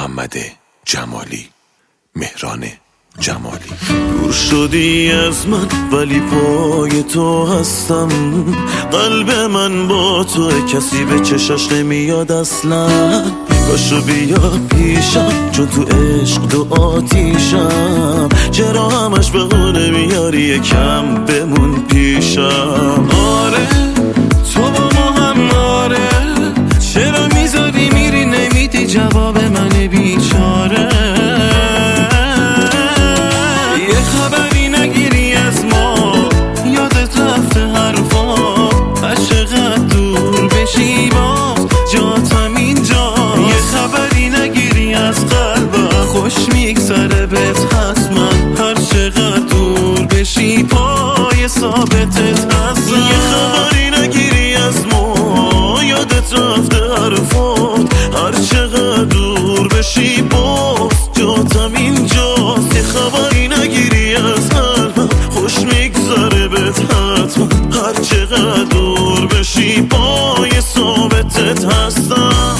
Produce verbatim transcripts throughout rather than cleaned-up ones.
محمد جمالی، مهران جمالی. دور شدی از من ولی پای تو هستم، قلب من با تو کسی به چشاش نمیاد اصلا. کاشو بیا پیشم چون تو عشق دو آتیشم، چرا همش به خونه میاری یکم بمون پیشم. آره تو با ما هم آره، چرا میذاری میری نمیدی جواب من بیچاره. یه خبری نگیری از ما، یادت رفته حرفا، از چقدر دور بشی باز جاتم اینجا. یه خبری نگیری از قلبم، خوش میگذره بهت هست من، هر چقدر دور بشی پای ثابتت هستم. یه خبری نگیری از ما، یادت رفته حرفات، هر چقدر دور بشی باز جاتم اینجاست. یه خبری نگیری از قلبم، خوش میگذره بهت حتما، هر چقدر دور بشی پای ثابتت هستم.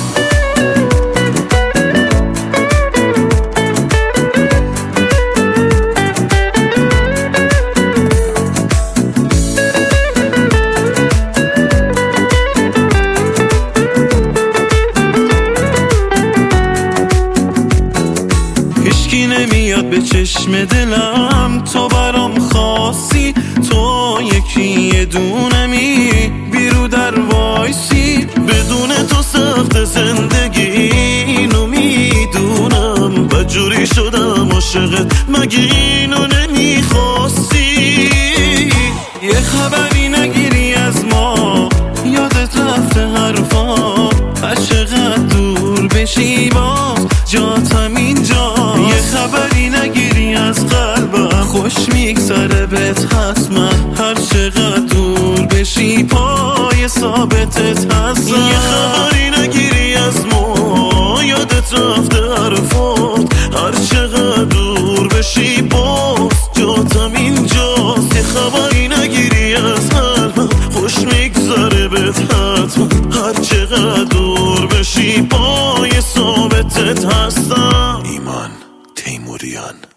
هیچکی نمیاد به چشم دلم، تو برام خاصی، تو یکی یه دونمی، بیرو در وایسی. بدون تو سخت زندگی اینو میدونم، بجوری شدم عاشقت مگه اینو نمیخواستی. یه خبری نگیری از ما، یادت رفته حرفا، از چقدر دور بشی باز جاتم اینجا. یه خبری نگیری از قلبم، خوش میگذره بهت هست من، هر چقدر دور بشی پای ثابتت هستم. یه خبری نگیری از ما، یادت رفته حرفات، هر چقدر دور بشی باز جاتم اینجاست. یه خبری نگیری از قلبم، خوش میگذره بهت حتما، هر چقدر دور بشی پای ثابتت هستم. ایمان تیموریان.